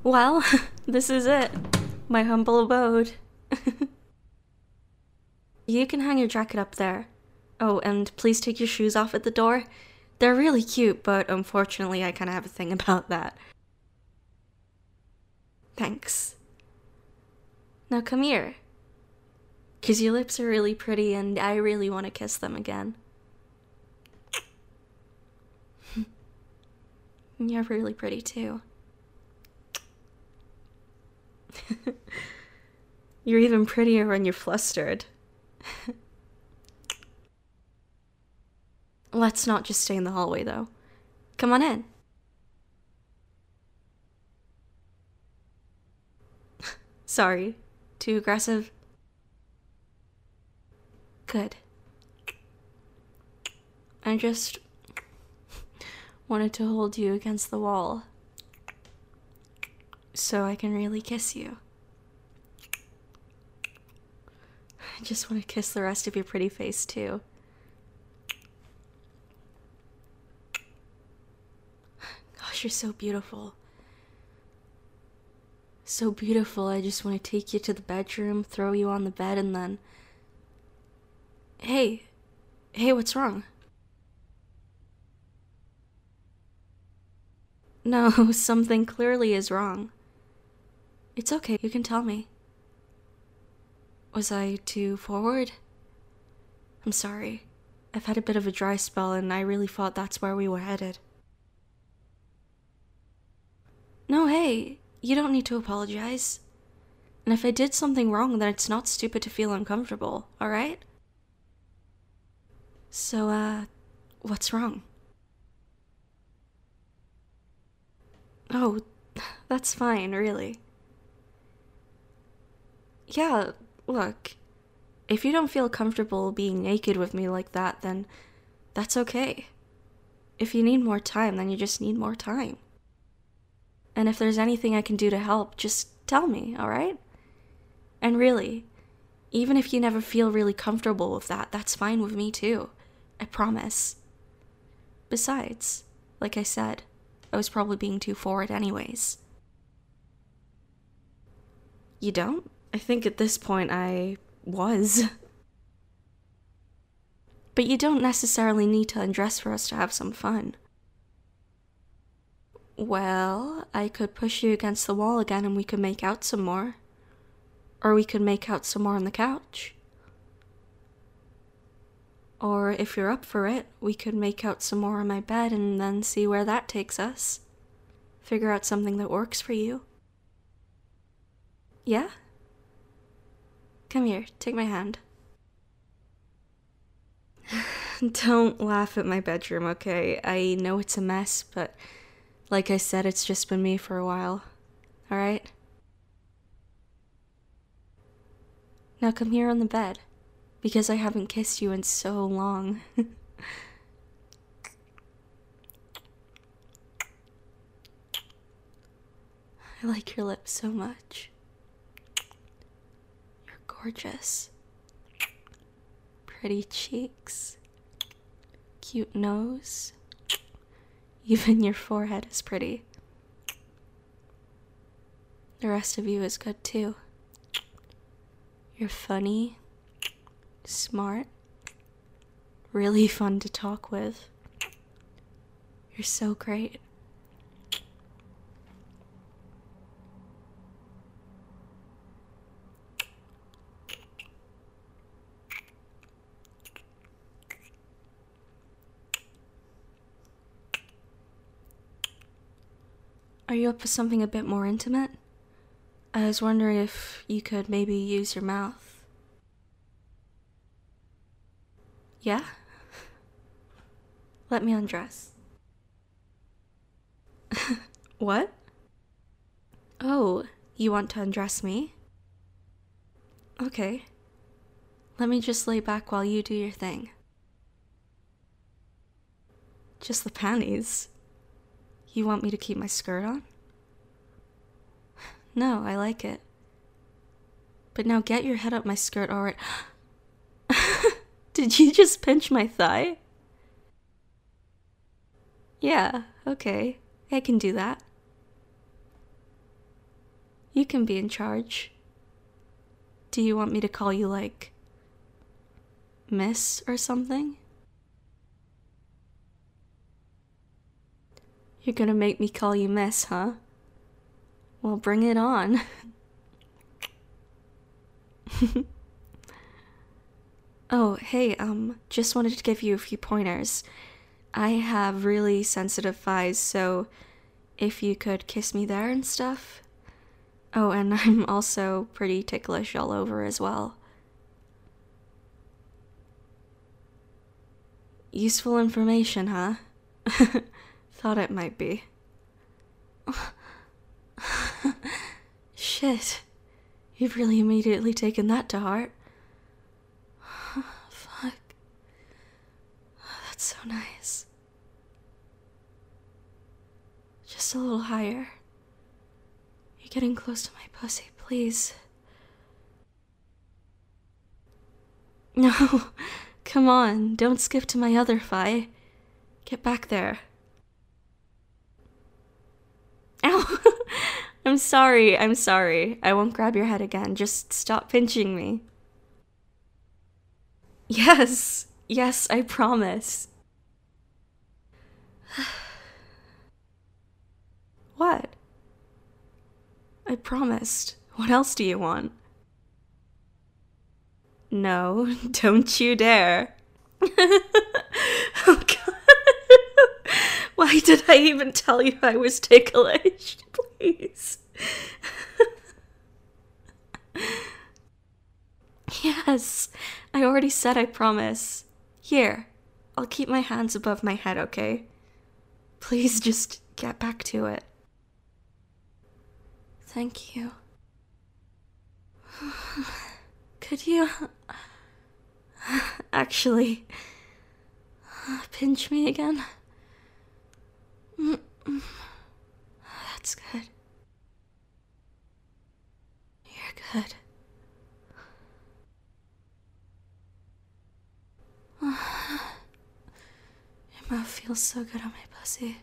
Well, this is it. My humble abode. You can hang your jacket up there. Oh, and please take your shoes off at the door. They're really cute, but unfortunately I kinda have a thing about that. Thanks. Now come here. 'Cause your lips are really pretty and I really want to kiss them again. You're really pretty too. You're even prettier when you're flustered. Let's not just stay in the hallway though. Come on in. Sorry, too aggressive? Good. I just wanted to hold you against the wall so I can really kiss you. I just want to kiss the rest of your pretty face too. Gosh, you're so beautiful. So beautiful, I just want to take you to the bedroom, throw you on the bed, and then... Hey, what's wrong? No, something clearly is wrong. It's okay, you can tell me. Was I too forward? I'm sorry. I've had a bit of a dry spell and I really thought that's where we were headed. No, hey, you don't need to apologize. And if I did something wrong, then it's not stupid to feel uncomfortable, alright? So, what's wrong? Oh, that's fine, really. Yeah, look, if you don't feel comfortable being naked with me like that, then that's okay. If you need more time, then you just need more time. And if there's anything I can do to help, just tell me, alright? And really, even if you never feel really comfortable with that, that's fine with me too. I promise. Besides, like I said, I was probably being too forward anyways. You don't? I think at this point I was. But you don't necessarily need to undress for us to have some fun. Well, I could push you against the wall again and we could make out some more. Or we could make out some more on the couch. Or if you're up for it, we could make out some more on my bed and then see where that takes us. Figure out something that works for you. Yeah? Come here, take my hand. Don't laugh at my bedroom, okay? I know it's a mess, but like I said, it's just been me for a while. Alright? Now come here on the bed, because I haven't kissed you in so long. I like your lips so much. You're gorgeous. Pretty cheeks. Cute nose. Even your forehead is pretty. The rest of you is good too. You're funny, smart, really fun to talk with. You're so great. Are you up for something a bit more intimate? I was wondering if you could maybe use your mouth. Yeah? Let me undress. What? Oh, you want to undress me? Okay. Let me just lay back while you do your thing. Just the panties? You want me to keep my skirt on? No, I like it. But now get your head up my skirt already. Did you just pinch my thigh? Yeah, okay. I can do that. You can be in charge. Do you want me to call you, like, Miss or something? You're gonna make me call you Miss, huh? Well, bring it on. Oh, hey, just wanted to give you a few pointers. I have really sensitive thighs, so if you could kiss me there and stuff. Oh, and I'm also pretty ticklish all over as well. Useful information, huh? Thought it might be. Shit. You've really immediately taken that to heart. Fuck. That's so nice. Just a little higher. You're getting close to my pussy, please. No, come on, don't skip to my other thigh. Get back there. Ow! I'm sorry. I won't grab your head again. Just stop pinching me. Yes, I promise. What? I promised. What else do you want? No, don't you dare. Oh god. Why did I even tell you I was ticklish? Please. Yes, I already said I promise. Here, I'll keep my hands above my head, okay? Please just get back to it. Thank you. Could you actually pinch me again? That's good. You're good. Your mouth feels so good on my pussy.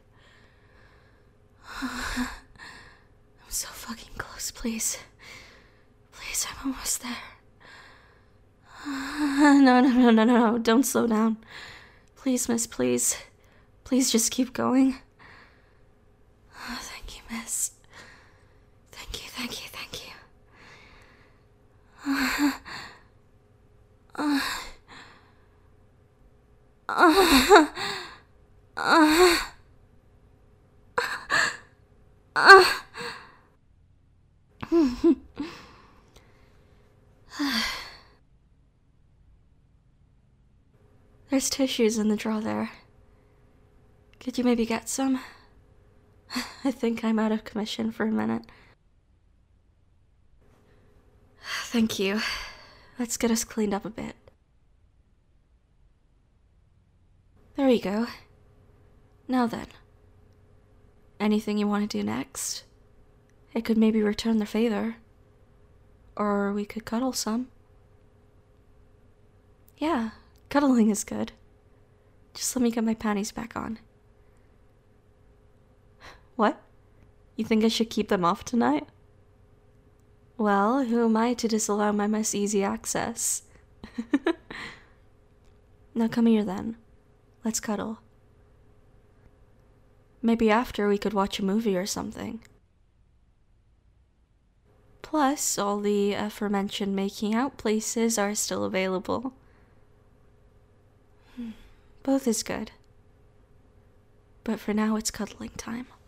I'm so fucking close, please. Please, I'm almost there. No, don't slow down. Please, miss, please. Please just keep going. Oh, thank you, miss. Thank you. There's tissues in the drawer there. Could you maybe get some? I think I'm out of commission for a minute. Thank you. Let's get us cleaned up a bit. There we go. Now then. Anything you want to do next? It could maybe return the favor. Or we could cuddle some. Yeah, cuddling is good. Just let me get my panties back on. What? You think I should keep them off tonight? Well, who am I to disallow my miss easy access? Now come here then. Let's cuddle. Maybe after we could watch a movie or something. Plus, all the aforementioned making out places are still available. Both is good. But for now, it's cuddling time.